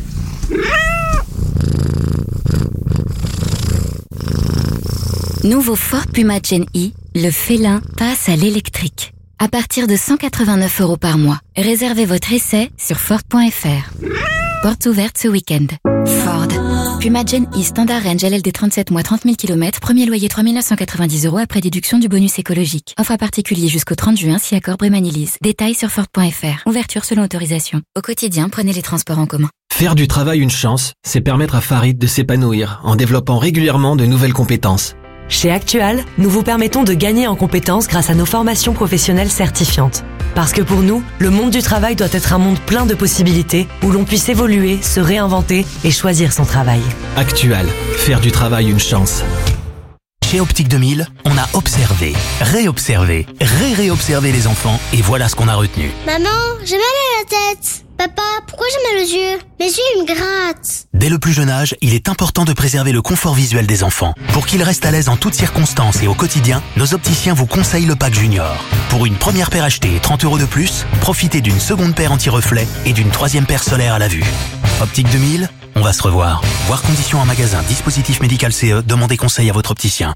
Nouveau Ford Puma Gen E, le félin passe à l'électrique. À partir de 189 € par mois. Réservez votre essai sur Ford.fr. Portes ouvertes ce week-end. Ford. Puma Gen E Standard Range LLD 37 mois 30 000 km. Premier loyer 3 990 € après déduction du bonus écologique. Offre à particulier jusqu'au 30 juin si accord Brémanilise. Détails sur Ford.fr. Ouverture selon autorisation. Au quotidien, prenez les transports en commun. Faire du travail une chance, c'est permettre à Farid de s'épanouir en développant régulièrement de nouvelles compétences. Chez Actual, nous vous permettons de gagner en compétences grâce à nos formations professionnelles certifiantes. Parce que pour nous, le monde du travail doit être un monde plein de possibilités où l'on puisse évoluer, se réinventer et choisir son travail. Actual, faire du travail une chance. Chez Optique 2000, on a observé, réobservé, réobservé les enfants et voilà ce qu'on a retenu. Maman, j'ai mal à la tête. Papa, pourquoi j'ai mal aux yeux? Mes yeux, ils me grattent. Dès le plus jeune âge, il est important de préserver le confort visuel des enfants. Pour qu'ils restent à l'aise en toutes circonstances et au quotidien, nos opticiens vous conseillent le pack Junior. Pour une première paire achetée et 30 € de plus, profitez d'une seconde paire anti-reflet et d'une troisième paire solaire à la vue. Optique 2000, on va se revoir. Voir conditions en magasin. Dispositif médical CE, demandez conseil à votre opticien.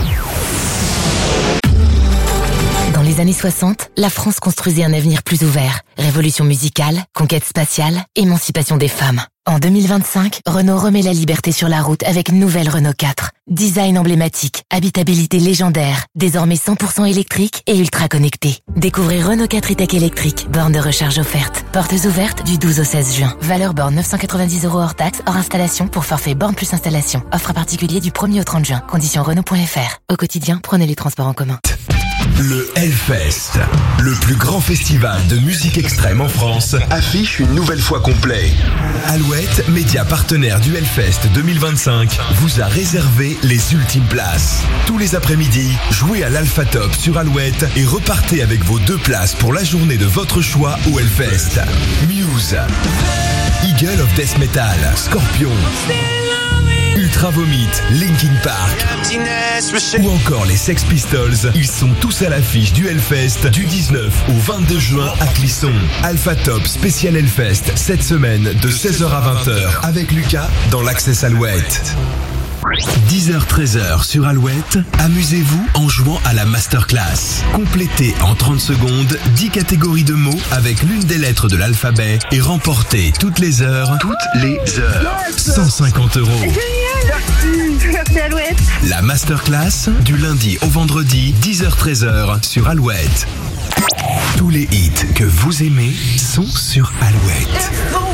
Dans les années 60, la France construisait un avenir plus ouvert. Révolution musicale, conquête spatiale, émancipation des femmes. En 2025, Renault remet la liberté sur la route avec une nouvelle Renault 4. Design emblématique, habitabilité légendaire, désormais 100% électrique et ultra connecté. Découvrez Renault 4 e-Tech électrique, borne de recharge offerte. Portes ouvertes du 12 au 16 juin. Valeur borne 990 € hors taxe, hors installation pour forfait borne plus installation. Offre à particulier du 1er au 30 juin. Conditions Renault.fr. Au quotidien, prenez les transports en commun. Le Hellfest, le plus grand festival de musique extrême en France, affiche une nouvelle fois complet. Alouette, média partenaire du Hellfest 2025, vous a réservé les ultimes places. Tous les après-midi, jouez à l'Alpha Top sur Alouette et repartez avec vos 2 places pour la journée de votre choix au Hellfest. Muse, Eagle of Death Metal, Scorpion, Ultra Vomit, Linkin Park ou encore les Sex Pistols, ils sont tous à l'affiche du Hellfest du 19 au 22 juin à Clisson. Alpha Top spécial Hellfest cette semaine de 16h à 20h avec Lucas dans l'Access Alouette. 10h-13h sur Alouette, amusez-vous en jouant à la Masterclass. Complétez en 30 secondes 10 catégories de mots avec l'une des lettres de l'alphabet et remportez toutes les heures 150 €. Merci Alouette. La Masterclass du lundi au vendredi 10h-13h sur Alouette. Tous les hits que vous aimez sont sur Alouette.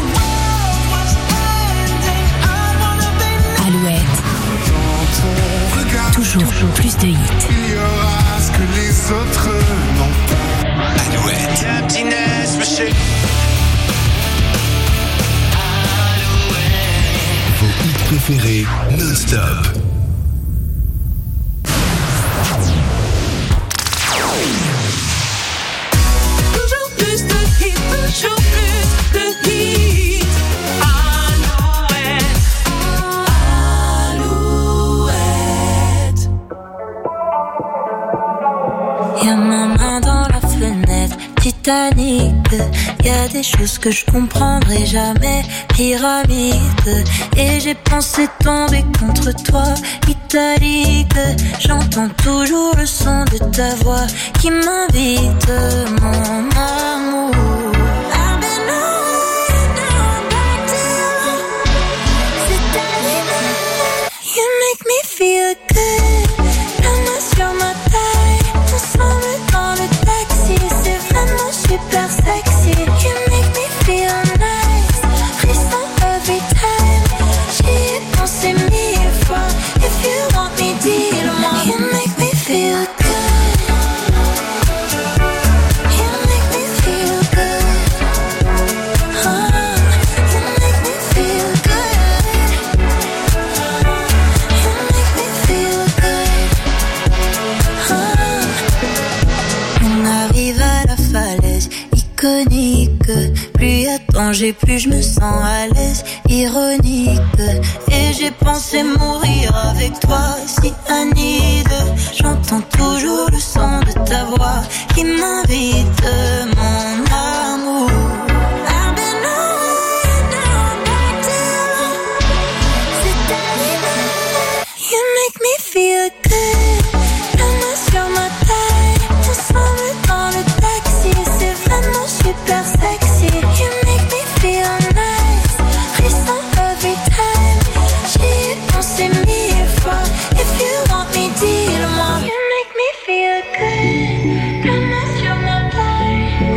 Alouette. Toujours plus de hits. Il y aura ce que les autres n'ont pas. Alouette. Vos hits préférés non-stop. Toujours plus de hits, toujours plus de hits. Alouette. Alouette. Y'a ma main dans la fenêtre, Titanic. Y'a des choses que je comprendrai jamais, pyramide. Et j'ai pensé tomber contre toi, italique. J'entends toujours le son de ta voix qui m'invite, mon amour. I've been away, now I'm back to you. C'est arrivé. You make me feel good. La main sur ma taille, ensemble dans le taxi. C'est vraiment super sexy. You make me feel nice. Frisson every time. J'y ai pensé 1000 fois. If you want me, dis-le-moi. You make me feel good. You make me feel good. Oh, you make me feel good. You make me feel good. Oh. On arrive à la falaise iconique. Plus y a danger, plus je me sens à l'aise. Ironique. Et j'ai pensé mourir avec toi, si Anide. J'entends toujours le son de ta voix qui m'invite, mon amour. I've been away, now I'm back to you. C'est arrivé. You make me feel good. La main sur ma taille, ensemble dans le taxi. C'est vraiment super sexy. You make me feel nice. Frisson every time. J'y ai pensé 1000 fois. If you want me, dis-le-moi. You make me feel good. La main sur ma taille.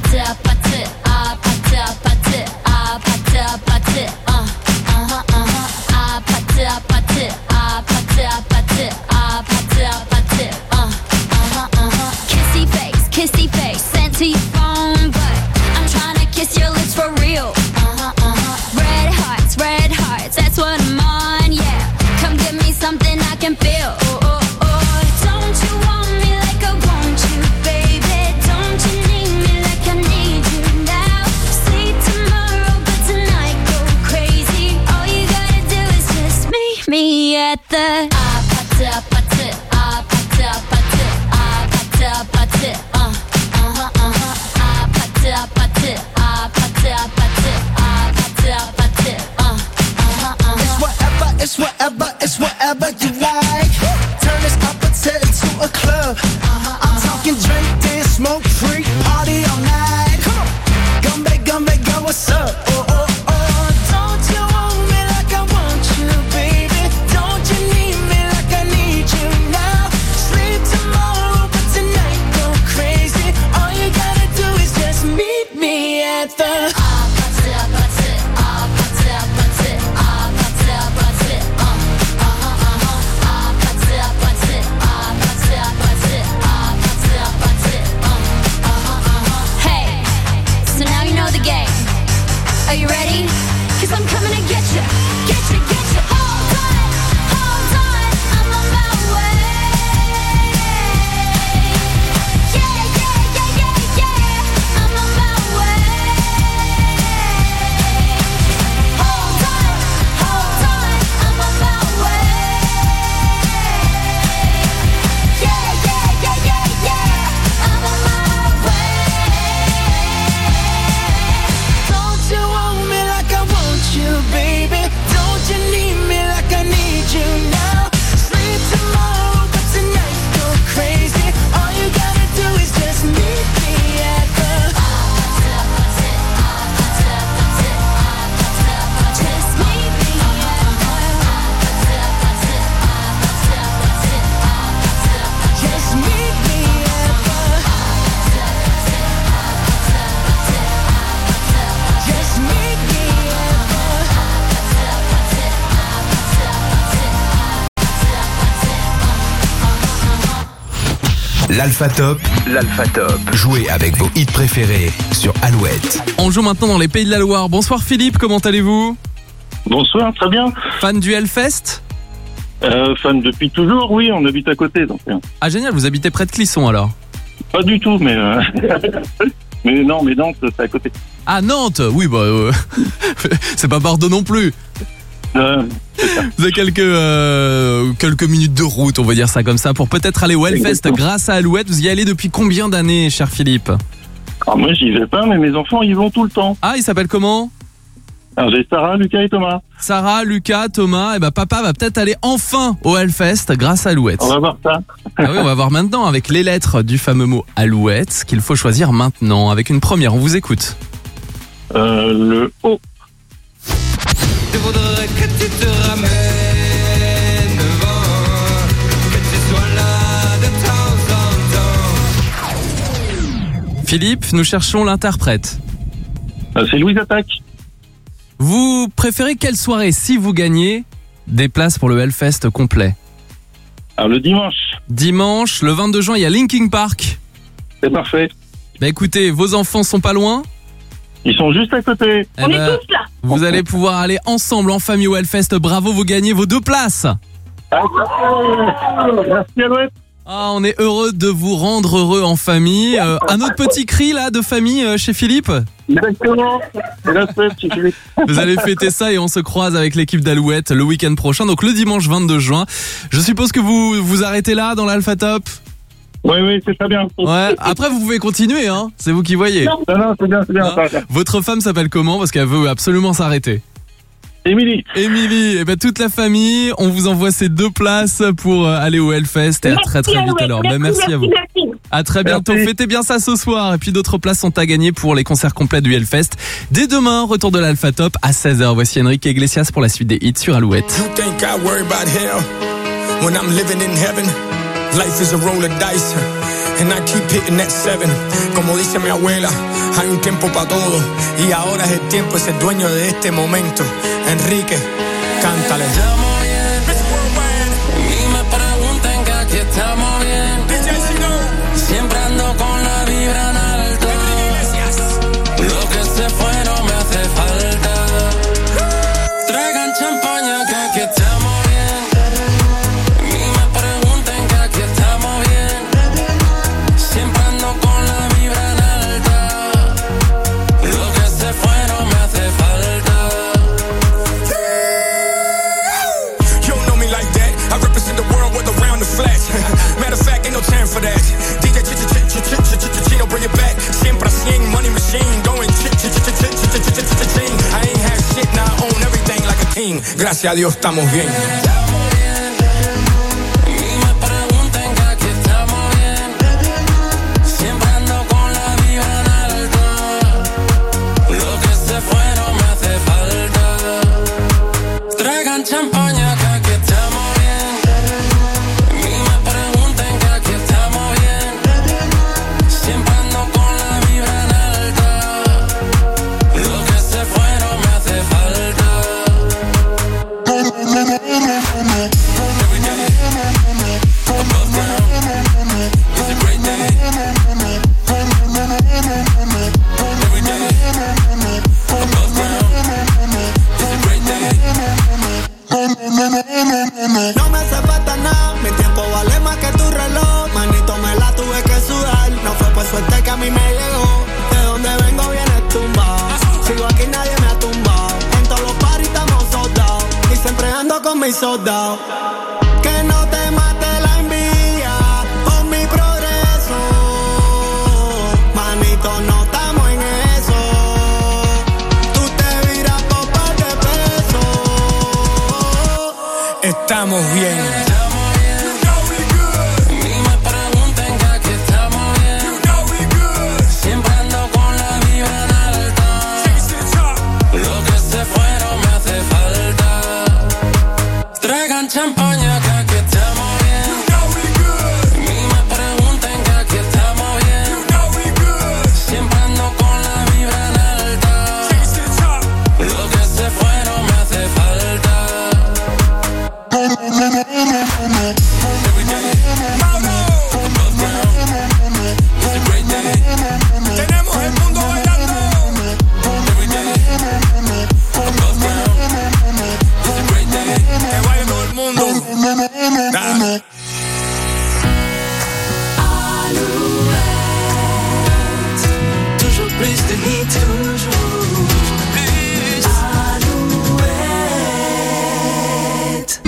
Kissy face, sent to your phone, but I'm trying to kiss your lips for real. Red hearts, that's what I'm on, yeah. Come give me something I can feel. Don't you want me like I want you, baby? Don't you need me like I need you now? Sleep tomorrow, but tonight go crazy. All you gotta do is just meet me at the It's whatever you like. Turn this appetite into a club. I'm talking drink, dance, smoke, freak, party all night. Come on, gum, girl, what's up? Don't you want me like I want you, baby? Don't you need me like I need you now? Sleep tomorrow, but tonight go crazy. All you gotta do is just meet me at the Are you ready? 'Cause I'm coming to get you. Hold on, I'm on my way. Yeah, I'm on my way. Hold on, I'm on my way. Yeah, I'm on my way. Don't you want me like I want you, baby? Don't you need me like I need you now? Sleep tomorrow, but tonight go crazy. All you gotta do is just meet me at the just meet me at just meet me at just meet me L'Alpha Top. Jouez avec vos hits préférés sur Alouette. On joue maintenant dans les Pays de la Loire. Bonsoir Philippe, comment allez-vous? Bonsoir, très bien. Fan du Hellfest? Fan depuis toujours, oui, on habite à côté. Donc. Ah génial, vous habitez près de Clisson alors? Pas du tout, mais... mais non, mais Nantes, c'est à côté. Ah Nantes, oui c'est pas Bordeaux non plus. Vous avez quelques minutes de route, on va dire ça comme ça, pour peut-être aller au Hellfest grâce à Alouette. Vous y allez depuis combien d'années, cher Philippe? Moi, j'y vais pas, mais mes enfants, ils vont tout le temps. Ah, ils s'appellent comment? Alors, j'ai Sarah, Lucas et Thomas. Sarah, Lucas, Thomas, et papa va peut-être aller enfin au Hellfest grâce à Alouette. On va voir ça. Ah oui, on va voir maintenant avec les lettres du fameux mot Alouette qu'il faut choisir maintenant. Avec une première, on vous écoute. Le O. Je voudrais que tu te ramènes devant, que tu sois là de temps en temps. Philippe, nous cherchons l'interprète. C'est Louise Attaque. Vous préférez quelle soirée si vous gagnez des places pour le Hellfest complet? Alors le dimanche. Dimanche, le 22 juin, il y a Linkin Park. C'est parfait. Écoutez, vos enfants sont pas loin? Ils sont juste à côté. On est tous là. Vous allez pouvoir aller ensemble en famille au Hellfest. Bravo, vous gagnez vos 2 places. Merci Alouette. Ah, on est heureux de vous rendre heureux en famille. Un autre petit cri là de famille chez Philippe? Exactement. C'est la fête chez Philippe. Vous allez fêter ça et on se croise avec l'équipe d'Alouette le week-end prochain, donc le dimanche 22 juin. Je suppose que vous vous arrêtez là dans l'Alpha Top? Oui, c'est très bien. Ouais. Après, vous pouvez continuer, hein. C'est vous qui voyez. Non, c'est bien. Non. Votre femme s'appelle comment? Parce qu'elle veut absolument s'arrêter. Émilie. Et toute la famille, on vous envoie ces 2 places pour aller au Hellfest. Et à très vite alors. Merci à vous. À très bientôt. Merci. Fêtez bien ça ce soir. Et puis d'autres places sont à gagner pour les concerts complets du Hellfest. Dès demain, retour de l'Alpha Top à 16h. Voici Enrique Iglesias pour la suite des hits sur Alouette. When I'm living in heaven, life is a roll of dice. and I keep hitting that 7. Como dice mi abuela, hay un tiempo para todo, y ahora es el tiempo de ser dueño de este momento. Enrique, cántale. Estamos bien, y me preguntan que aquí estamos bien. Siempre ando con la vibra en alto. Lo que se fue no me hace falta. Traigan champaña que aquí estamos bien. Y me preguntan que aquí estamos bien. Siempre ando con la vibra en alta. Lo que se fue no me hace falta. You don't know me like that. I represent the world with around the flash. Matter of fact, ain't no time for that. DJ Chino, bring it back. Siempre a 100, money machine, going ching. I ain't had shit, now I own everything like a king. Gracias a Dios estamos bien. Champaña que aquí estamos bien. Y me preguntan que aquí estamos bien. Siempre ando con la vibra en alta. Lo que se fue no me hace falta. Every day, above ground, it's a great day. Every day, above ground, it's a great day. No me hace falta nada, mi tiempo vale más que tu reloj. Manito, me la tuve que sudar. No fue por suerte que a mí me llegó. De donde vengo viene tumbado. Sigo aquí, nadie me ha tumbado. En todos los parties estamos soldados. Y siempre ando con mis soldados. Que no te mate la envidia por mi progreso. Manito, no estamos en eso. Tú te viras por par de pesos. Estamos bien. Champaña que aquí estamos bien. Y me preguntan que aquí estamos bien. Siempre ando con la vibra en alta. Lo que se fue no me hace falta. Every day, above ground, it's a great day. Tenemos el mundo bailando. Every day, above ground, it's a great day. Que baile todo el mundo. Nah. Toujours plus de hits, toujours plus. Alouette.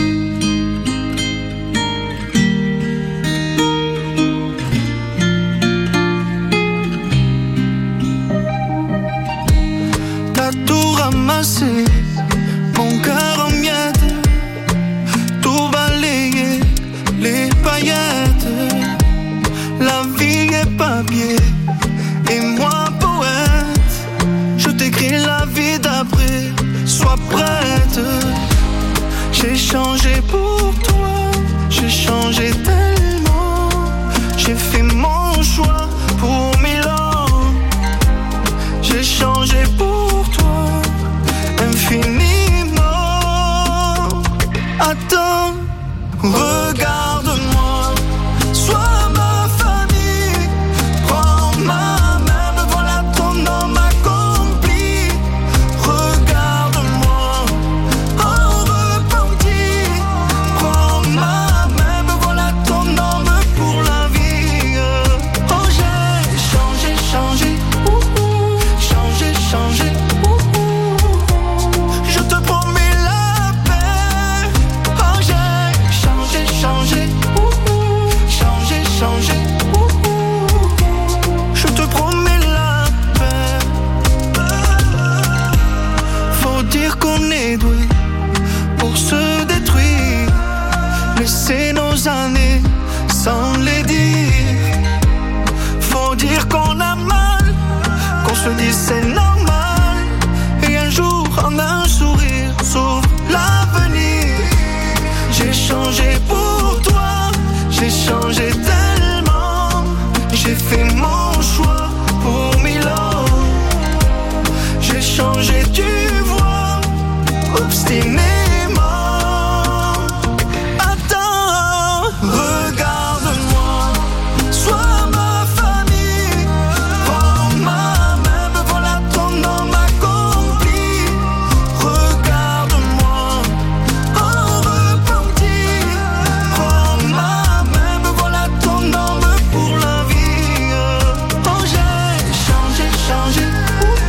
T'as tout ramassé, mon cœur en miettes. Tout balayé, les paillettes. La vie est papier, et moi poète. Je t'écris la vie d'après, sois prête. J'ai changé pour toi, j'ai changé tellement. J'ai fait mon choix pour 1000 ans. J'ai changé pour toi, infiniment. Attends, regarde-moi, sois ma famille. Prends ma main, me voilà ton homme accompli. Regarde-moi, en repenti. Prends ma main, me voilà ton homme pour la vie. Oh, j'ai changé, changé, changé, changé. Je te promets la paix. Oh, j'ai changé, changé, changé, changé. Je te promets la paix. Faut dire qu'on est doué pour se détruire. Laisser nos années sans les dire. Faut dire qu'on a mal, qu'on se dise c'est normal.